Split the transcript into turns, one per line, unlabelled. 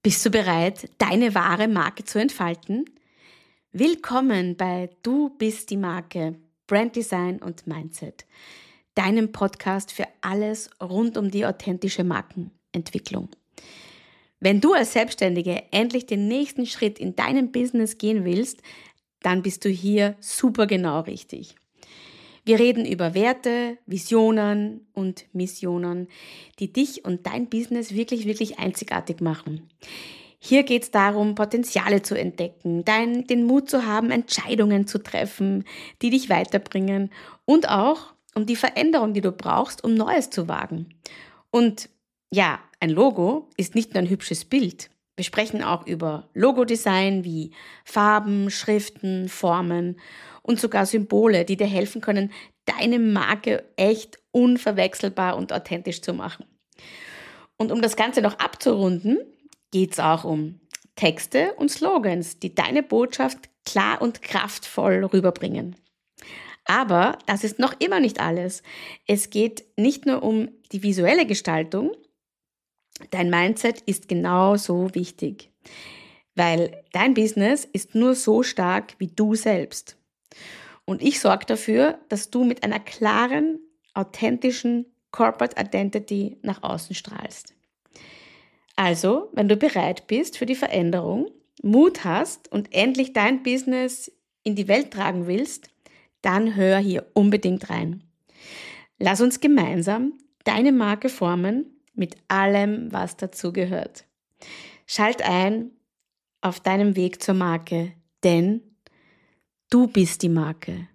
Bist du bereit, deine wahre Marke zu entfalten? Willkommen bei Du bist die Marke, Branddesign und Mindset, deinem Podcast für alles rund um die authentische Markenentwicklung. Wenn du als Selbstständige endlich den nächsten Schritt in deinem Business gehen willst, dann bist du hier super genau richtig. Wir reden über Werte, Visionen und Missionen, die dich und dein Business wirklich einzigartig machen. Hier geht es darum, Potenziale zu entdecken, den Mut zu haben, Entscheidungen zu treffen, die dich weiterbringen und auch um die Veränderung, die du brauchst, um Neues zu wagen. Und ja, ein Logo ist nicht nur ein hübsches Bild. Wir sprechen auch über Logodesign wie Farben, Schriften, Formen und sogar Symbole, die dir helfen können, deine Marke echt unverwechselbar und authentisch zu machen. Und um das Ganze noch abzurunden, geht es auch um Texte und Slogans, die deine Botschaft klar und kraftvoll rüberbringen. Aber das ist noch immer nicht alles. Es geht nicht nur um die visuelle Gestaltung. Dein Mindset ist genauso wichtig, weil dein Business ist nur so stark wie du selbst. Und ich sorge dafür, dass du mit einer klaren, authentischen Corporate Identity nach außen strahlst. Also, wenn du bereit bist für die Veränderung, Mut hast und endlich dein Business in die Welt tragen willst, dann hör hier unbedingt rein. Lass uns gemeinsam deine Marke formen mit allem, was dazu gehört. Schalt ein auf deinem Weg zur Marke, denn du bist die Marke.